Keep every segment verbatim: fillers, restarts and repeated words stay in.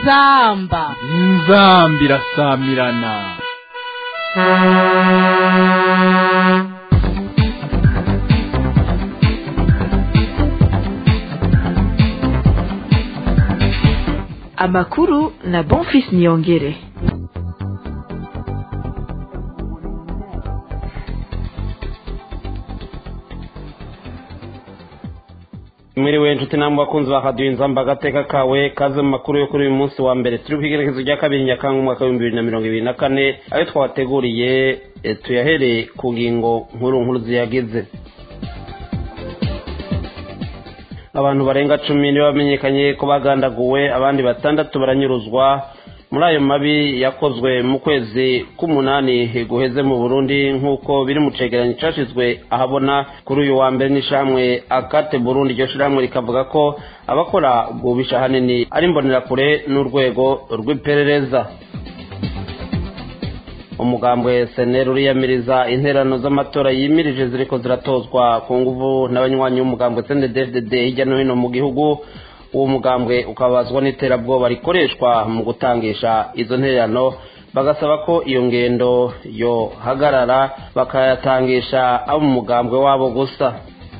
inzamba inzamba irasamirana. Amakuru na Bonfils Niyongere. Mwiriwe nshuti namwe bakunzi ba Radio Inzamba agateka kawe kaze mu makuru yo kuri uyu munsi wa mbere turi kwigerekezo rya kabiri Nyakanga umwaka wa bibiri na mirongo ibiri na kane ayo twabateguriye e, tuyahere ku ngingo nkuru nkuru ziyagize. Abantu barenga cumi nibo bamenyekanye ko bagandaguwe, abandi batandatu baranyuruzwa muri ayo mabi yakozwe mu kwezi k'umunani guheze mu Burundi nk'uko biri mu cegeranyo cashizwe ahabona kuri uyu wa mbere n'ishamwe Akate Burundi. Iryo shiramwe rikavuga ko abakora ububisha hanini ari imbonerakure n'urwego rw'iperereza. Umugambwe S N L uriyamiriza interano z'amatora yimirije ziriko ziratozwa ku nguvu n'abanywanyi b'umugambwe C N D D F D D hirya no hino mu gihugu. Uwo mugambwe ukabazwa n'iterabwoba rikoreshwa mu gutangisha izo nterano, bagasaba ko iyo ngendo yo hagarara bakayatangisha abo mugambwe wabo gusa.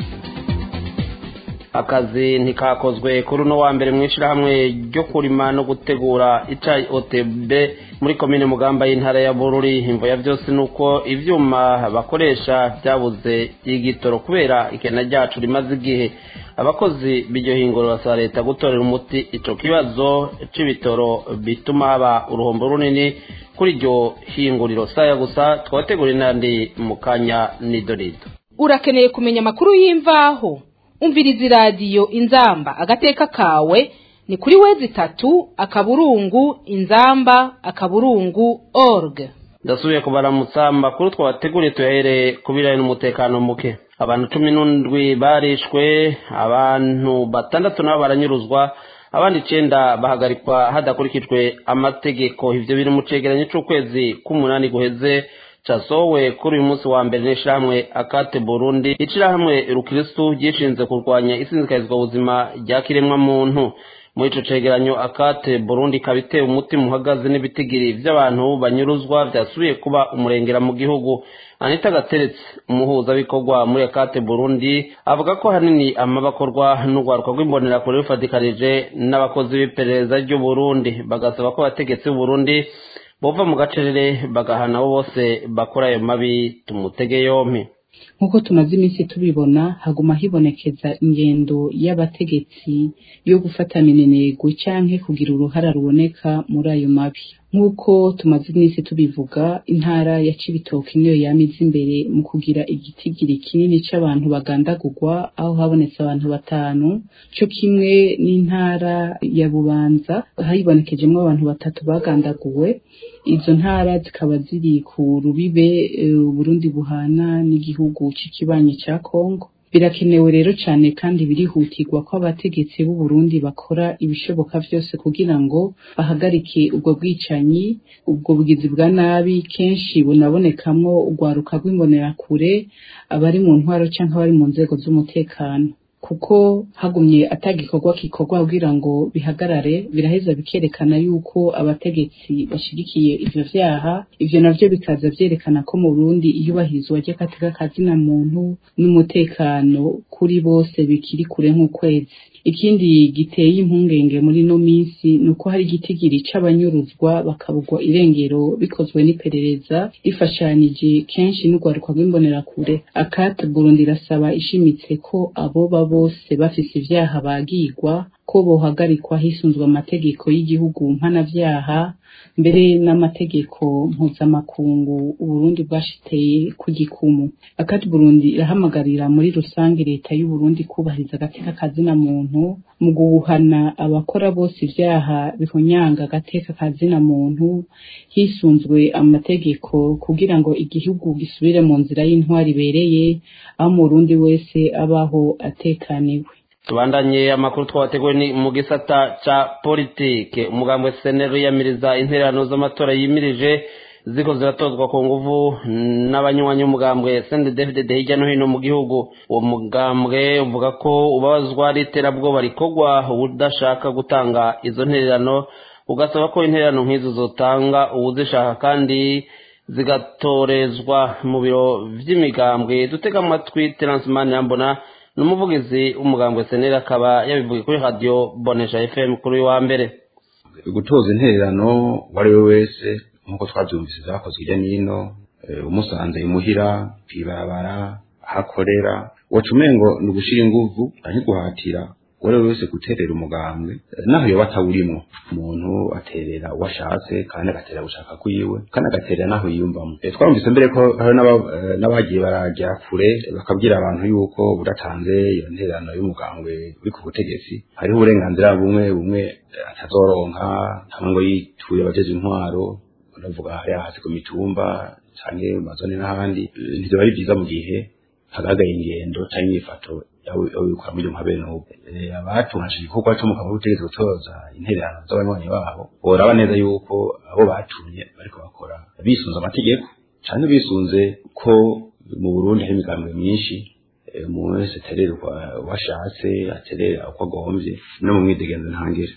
Akazi ntikakozwe kuri no wa mbere mwishira hamwe ryo kurima no gutegura icayi O T B muri komine Mugamba y'intara ya Bururi. Imvo ya byose nuko ivyuma bakoresha byabuze igitoro kubera ikena ryacu rimaze igihe. Abakozi b'iryo hinguro basaba leta gutorera umuti ico kibazo c'ibitoro bituma haba uruhombo runini kuri iryo hinguriro. Saya gusa twategura inandi mu kanya nidorido. Urakeneye kumenya amakuru y'imvaho? Umviriza radio Inzamba agateka kawe ni kuri wezi tatu akaburungu inzamba akaburungu org. Ndasubiye kubaramutsa amakuru twabateguriye tuyahere kubiranye n'umutekano muke. Abantu cumi n'indwi barishwe, abantu batandatu nabo baranyuruzwa, abandi icenda bahagarikwa hadakurikijwe amategeko. Ivyo biri mu cegeranyo c'ukwezi k'umunani guheze casowe kuri uyu munsi wa mbere n'ishamwe Akate Burundi, icirahamwe Rukristo gishinze kurwanya isinzikarizwa ubuzima rya kiremwa muntu. Muri ico cegeranyo Akate Burundi kabiteye umutima uhagaze n'ibitigiri vy'abantu banyuruzwa vyasubiye kuba umurengera mu gihugu. Anita Gateretse, umuhuza bikorwa muri Akate Burundi, avuga ko hanini amabakorwa n'ugwaruka rw'imbonerakure rufadikanije n'abakozi b'iperereza ry'u Burundi, bagasaba ko abategetsi b'u Burundi bova mu gacerere bagahana abo bose bakora ayo mabi. Tumutege yompi. Nkuko tumaze iminsi tubibona, haguma hibonekeza ingendo y'abategetsi yo gufata minenego canke kugira uruhara ruboneka muri ayo mabi. Nkuko tumaze iminsi tubivuga, intara ya Cibitoke niyo yamize imbere mu kugira igitigiri kinini c'abantu bagandagurwa, aho habonetse abantu batanu. Cyo kimwe n'intara ya Bubanza hayibonekejemo abantu batatu bagandaguwe. Izo ntara zikaba ziri ku rubibe Burundi buhana n'igihugu c'ikibanyi ca Kongo. Birakenewe rero cyane kandi birihutirwa ko abategetsi b'u Burundi bakora ibishoboka vyose kugira ngo bahagarike ubwo bwicanyi, ubwo bugizi bwa nabi kenshi bunabonekamwo ugwaruka rw'imbonerakure, abari mu ntwaro canke abari mu nzego z'umutekano. Kuko hagumye atagikorwa kikorwa kugira ngo bihagarare, biraheza bikerekana yuko abategetsi bashigikiye ivyo vyaha. Ivyo navyo bikaza vyerekana ko mu Burundi iyubahirizwa ry'agateka kazina muntu n'umutekano kuri bose bikiri kure nk'ukwezi. Ikindi giteye impungenge muri no minsi nuko hari gitigiri c'abanyuruzwa bakabugwa irengero bikozwe n'iperereza rifashanije kenshi n'ugwaruka rw'imbonerakure. Akate Burundi rasaba ishimitse ko abo bose bafise ivyaha bagirwa ko bohagarikwa hisunzwe amategeko y'igihugu mpanavyaha, mbere n'amategeko mpuzamakungu Uburundi bwashiteye ku gikumu. Akate Burundi irahamagarira muri rusange leta y'u Burundi kubahiriza agateka kazina muntu mu guhana abakora bose ivyaha bihonyanga agateka kazina muntu hisunzwe amategeko, kugira ngo igihugu gisubire mu nzira y'intwari ibereye, aho mu Burundi wese abaho atekaniwe. Tubandanye amakuru twabateguye ni mu gisata ca politike. Umugambwe S N L yamiriza interano z'amatora yimirije ziko ziratozwa ku nguvu n'abanywanyi b'umugambwe S N D D F D D hirya no hino mu gihugu. Uwo mugambwe uvuga ko ubabazwa n'iterabwoba rikorwa udashaka gutanga izo ntererano ugasaba ko intererano nk'izo zotanga uwuzishaka kandi zigatorezwa mu biro vy'imigambwe. Dutega amatwi Terence Manirambona n'umuvugizi w'umugambwe Senera akaba yabivuye kuri radio Bonesha F M kuri wa mbere. Gutoza intererano wari we wese nkuko twavyumvise zakozwe ijya nino umusanze imuhira kwibarabara hakorera wacumengo ni gushira inguvu canke guhatira wari wese guterera umugambwe naho yo batawurimo umuntu aterera washatse kandi agatera gushaka kuyiwe kandi agatera naho yiyumvamo. Twumvise mbere ko hari n'abagiye barajya kure bakabwira abantu yuko budatanze iyo ntererano y'umugambwe uri ku butegetsi hariho uburenganzira bumwe bumwe atazoronka ngo yituye abajeje intwaro baravuga hari hasi ku mitumba canke mazone n'ahandi. Nivyo bari byiza mu gihe hagagaye ingendo canke ifato yabikora muri mpabe n'ubu abatunashije igikorwa cyo mukaba utegetse gutoza intererano z'abanywanyi babo boraba neza yuko abo batumye bariko bakora bisunze amategeko canke bisunze ko mu Burundi hari imigambwe myinshi umuntu wese atererwa washatse aterera uko agomvye no mu mwidegenzo ntangire.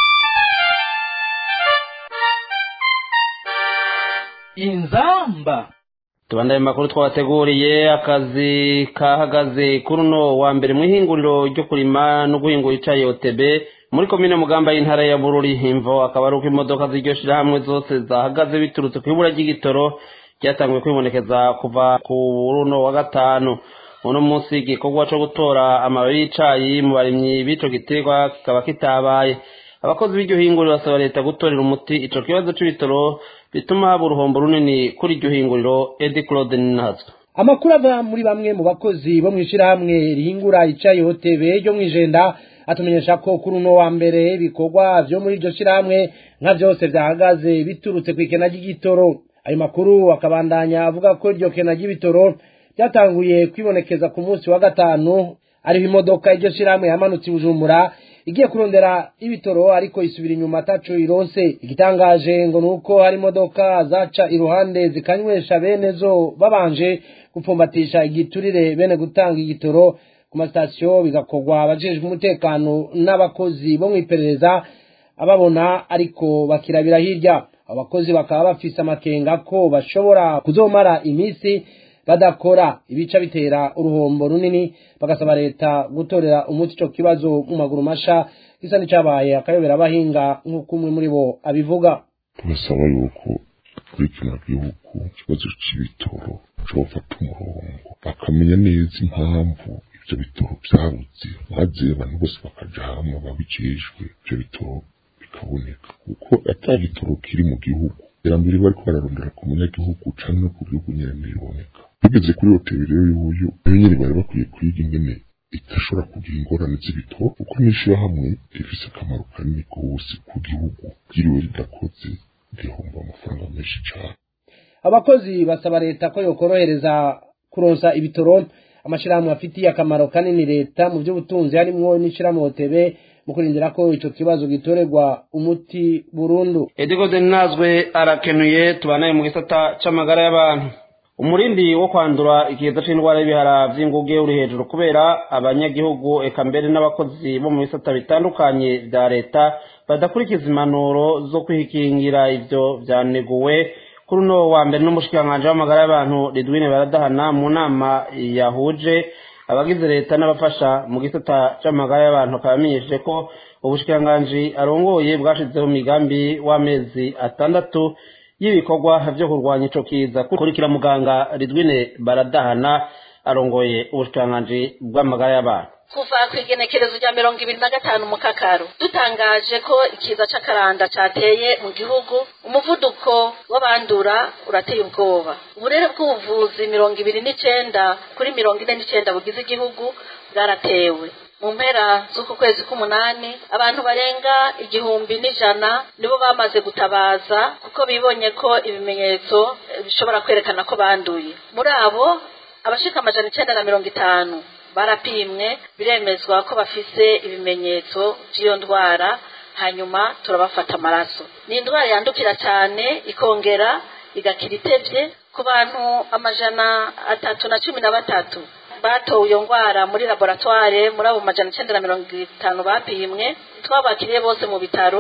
Inzamba Tubandaye makuru twabateguriye. Akazi kahagaze kuri no wa mbere mu ihinguriro ryo kurima no guhingura icayi O T B muri komine Mugamba y'intara ya Bururi. Imvo akaba ari uko imodoka ziryoshira hamwe zose zahagaze biturutse ku ibura ry'igitoro ryatangwe kwibonekeza kuva ku runo wa gatanu. Uno munsi igikorwa cyo gutora amababi y'icayi mu barimyi b'ico giterwa kikaba kitabaye. Abakozi b'iryo hinguriro basaba leta gutorera umuti ico kibazo c'ibitoro bituma haba uruhombo runini kuri iryo hinguriro. Edi Claude Ninazwe. Amakuru ava muri bamwe mu bakozi bo mwishirahamwe rihingura icayi O T B ryo mwijenda atumenyesha ko kuri uno wa mbere ibikorwa vyo muri iryo shirahamwe nka vyose vyahagaze biturutse kw'ikena ry'igitoro. Ayo makuru akabandanya avuga ko iryo kena ry'ibitoro byatanguye kwibonekeza ku munsi wa gatanu ariho imodoka iryo shirahamwe yamanutse Bujumbura igiye kurondera ibitoro ariko isubira inyuma ataco ironse. Igitangaje ngo nuko hari imodoka zaca iruhande zikanywesha bene zo babanje gupfumbatisha igiturire bene gutanga igitoro ku masitasiyo bigakorwa abajejwe umutekano n'abakozi bo mwiperereza ababona ariko bakirabira hirya. Abakozi bakaba bafise amakenga ko bashobora kuzomara imisi badakora ibica bitera uruhombo runini, bagasaba leta gutorera umuti ico kibazo mu maguru masha gisa n'icabaye akayobera abahinga nk'uko umwe muri bo abivuga. Turasaba yuko kuri kino gihugu ikibazo c'ibitoro cofata umurongo bakamenya neza impamvu ivyo bitoro vyabuze maze abantu bose bakaja hamwe babijejwe ivyo bitoro bikaboneka kuko ata gitoro kiri mu gihugu iterambere bariko bararondera ku munyagihugu canke no ku gihugu nyene ntibiboneka. Tugeze kuri hoteli rero y'uyu nyene bari bakwiye kwiga ingene itashobora kugira ingorane z'ibitoro kuko nishira hamwe ifise akamaro kanini kose ku gihugu giriwe ridakoze gihomba amafaranga menshi cane. Abakozi basaba leta ko yokorohereza kuronsa ibitoro amashirahamwe afitiye akamaro kanini leta mu by'ubutunzi harimwo n'ishirahamwe O T B mu kurindira ko ico kibazo gitorerwa umuti burundu. Edigo Zenazwe arakenuye. Tubanaye mu gisata c'amagara y'abantu. Umurindi wo kwandura ikiza c'indwara y'ibihara vy'inguge uri hejuru kubera abanyagihugu eka mbere n'abakozi bo mu bisata bitandukanye vya leta badakurikiza impanuro zo kwikingira. Ivyo vyaneguwe kuri no wa mbere n'umushikiranganje w'amagara y'abantu Ridwine Baradahana mu nama yahuje abagize leta n'abafasha mu gisata c'amagara y'abantu. Akabamenyesheje ko ubushikiranganje arongoye bwashizeho migambi w'amezi atandatu y'ibikorwa vyo kurwanya ico kiza. Kurikira muganga Ridwine Baradahana arongoye ubushikiranganje bw'amagara y'abantu. Kuva kwigenekerezo rya mirongo ibiri na gatanu mu Kakaro dutangaje ko ikiza c'akaranda cateye mu gihugu, umuvuduko w'abandura urateye ubwoba. Uburere bw'ubuvuzi mirongo ibiri n'icenda kuri mirongo ine n'icenda bugize igihugu bwaratewe. Mu mpera z'uku kwezi k'umunani abantu barenga igihumbi n'ijana nibo bamaze gutabaza kuko bibonye ko ibimenyetso bishobora kwerekana ko banduye. Muri abo abashika amajana icenda na mirongo itanu barapimwe biremezwa ko bafise ibimenyetso by'iyo ndwara, hanyuma turabafata amaraso. Ni indwara yandukira cyane ikongera igakira itevye. Ku bantu amajana atatu na cumi na batatu batowe iyo ndwara muri laboratoire, muri abo majana icenda na mirongo itanu bapimwe twabakiriye bose mu bitaro.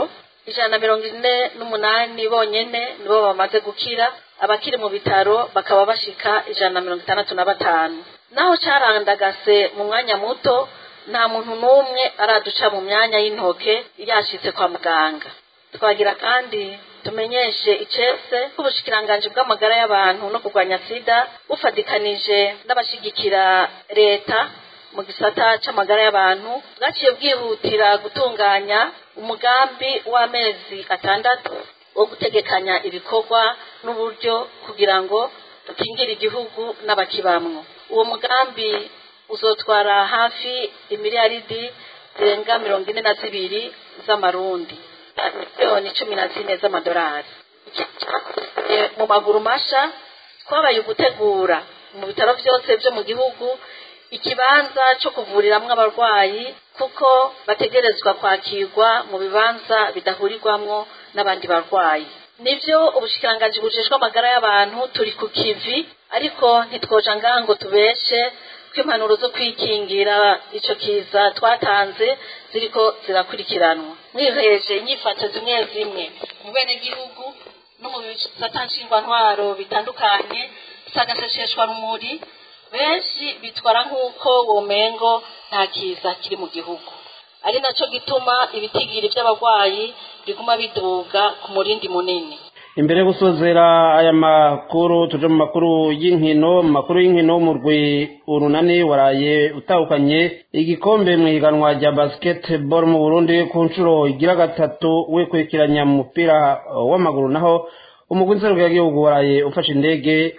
ijana na mirongo ine n'umunani bonyene nibo bamaze gukira, abakiri mu bitaro bakaba bashika ijana na mirongo itandatu na batanu. Naho carandagase mu mwanya muto, nta muntu n'umwe araduca mu myanya y'intoke yashitse kwa muganga. Twagira kandi tumenyeshe icese k'ubushikiranganje bw'amagara y'abantu no kurwanya sida bufadikanije n'abashigikira leta mu gisata c'amagara y'abantu bwaciye bwihutira gutunganya umugambi w'amezi atandatu wo gutegekanya ibikorwa n'uburyo kugira ngo dukingire igihugu n'abakibamwo. Uwo mugambi uzotwara hafi imiliyaridi zirenga mirongo ine na zibiri z'amarundi, miliyoni cumi na zine z'amadolari. Mu maguru masha twabaye gutegura mu bitaro byose byo mu gihugu ikibanza cyo kuvuriramwo abarwayi, kuko bategerezwa kwakirwa mu bibanza bidahurirwamwo n'abandi barwayi. Nivyo ubushikiranganje bujejwe amagara y'abantu turi ku kivi, ariko ntitwoja ngango tubeshe ko impanuro zo kwikingira ico kiza twatanze ziriko zirakurikiranwa. Mwiheje inyifato zimwe zimwe mu bene gihugu no mu bisata nshingwantwaro bitandukanye sagashesheshwa rumuri, benshi bitwara nk'uko womengo nta kiza kiri mu gihugu, ari naco gituma ibitigiri by'abarwayi biguma biduga ku murindi munini. Imbere gusozera aya makuru tuje mu makuru y'inkino. Mu makuru y'inkino mu rwi urunani waraye utahukanye igikombe mu higanwa rya basketball mu Burundi ku nshuro igira gatatu wekurikiranya mu mupira w'amaguru, naho umugwi nserukiragihugu waraye ufashe indege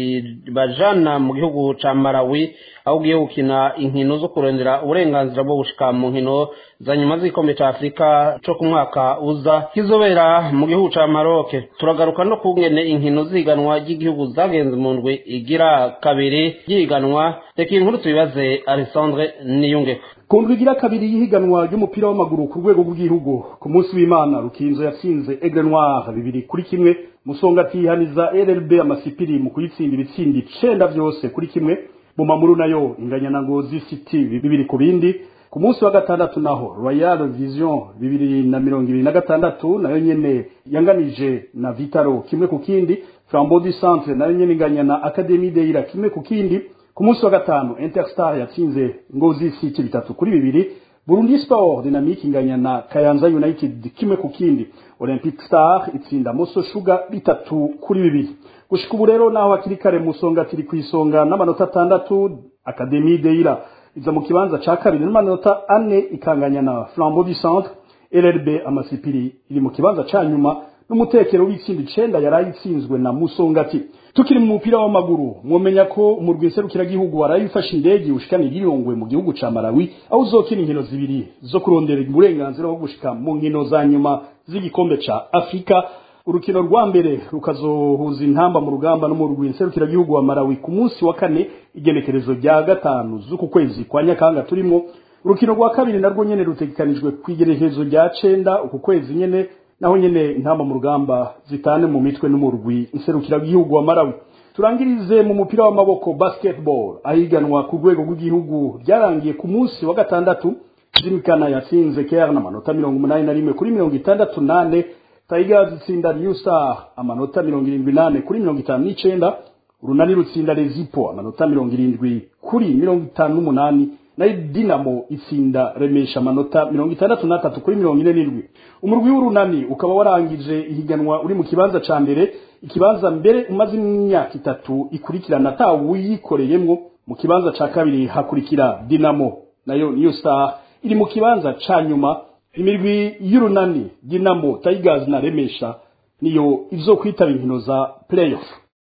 bajana mu gihugu ca Malawi aho ugiye gukina inkino zo kurondera uburenganzira bwo gushika mu nkino za nyuma z'igikombe ca Afrika co ku mwaka uza kizobera mu gihugu ca Maroc. Turagaruka no kungene inkino ziganwa ry'igihugu zagenze mu ndwi igira kabiri yiganwa. Reka inkuru tubibaze Alexandre Niyungeko. Ku ndwi igira kabiri y'ihiganwa ry'umupira w'amaguru ku rwego rw'igihugu, ku munsi w'Imana Rukinzo yatsinze Aigle Noir bibiri kuri kimwe, Musongati ihaniza L L B amasipiri mu kuyitsinda ibitsindi icenda vyose kuri kimwe, Bumamuru nayo inganya na Ngozi City bibiri ku bindi. Ku munsi wa gatandatu naho Royal Vision bibiri na mirongo ibiri na gatandatu nayo nyene yanganije na Vitaro kimwe ku kindi, Flambeau du Centre nayo nyene inganya na Académie Deira kimwe ku kindi. Ku munsi wa gatanu Interstar yatsinze Ngozi City bitatu kuri bibiri, Burundi Sport Dynamique inganya na Kayanza United kimwe ku kindi, Olympic Star itsinda Moso Sugar bitatu kuri bibiri. Gushika ubu rero naho akiri kare Musonga tiri kwisonga n'amanota atandatu, Académie Deira iza mu kibanza ca kabiri n'amanota ane ikanganya na Flambeau du Centre, L L B amasipiri iri mu kibanza ca nyuma n'umutekero w'itsindi icenda yarayitsinzwe na Musongati. Tukiri mu mupira w'amaguru, mwomenya ko umurwi nserukiragihugu warayifashe indege ushikana igirongwe mu gihugu ca Malawi aho uzokina inkino zibiri zo kurondera uburenganzira bwo gushika mu nkino za nyuma z'igikombe ca Afrika. Urukino rwa mbere rukazohuza intamba mu rugamba n'umurwi nserukiragihugu wa Malawi ku munsi wa kane igenekerezo rya gatanu z'uku kwezi kwa Nyakanga turimo. Urukino rwa kabiri narwo nyene rutegekanijwe kwigerekezo rya cenda uku kwezi nyene, naho nyene intamba mu rugamba zitane mu mitwe n'umurwi nserukiragihugu wa Malawi. Turangirize mu mupira w'amaboko basketball ahiganwa ku rwego rw'igihugu ryarangiye ku munsi wa gatandatu. Jimkana yatsinze Caire n'amanota mirongo umunani na rimwe kuri mirongo itandatu nane, Tigers itsinda New Star amanota mirongo irindwi nane kuri mirongo itanu n'icenda, Urunani rutsinda Rezipo amanota mirongo irindwi kuri mirongo itanu n'umunani, na Dinamo itsinda Remesha amanota mirongo itandatu n'atatu kuri mirongo ine n'indwi. Umurwi w'Urunani ukaba warangije ihiganwa uri mu kibanza ca mbere, ikibanza mbere umaze imyaka itatu ikurikirana atawuyikoreyemwo. Mu kibanza ca kabiri hakurikira Dinamo, nayo New Star iri mu kibanza ca nyuma. Imirwi y'Urunani, Dinamo, Tigers na Remesha niyo izokwitaba inkino za playoff.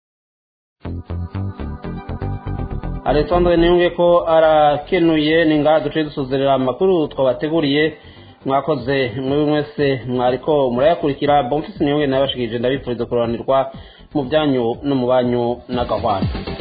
Alexandre Niyungeko arakenuye. Ninga duce dusuzerera amakuru twabateguriye. Mwakoze mwe mwese mwariko murayakurikira. Bonfils Niyungeko nabashikije ndabifuriza kuranirwa mu byanyu no mu banyu n'agahwana.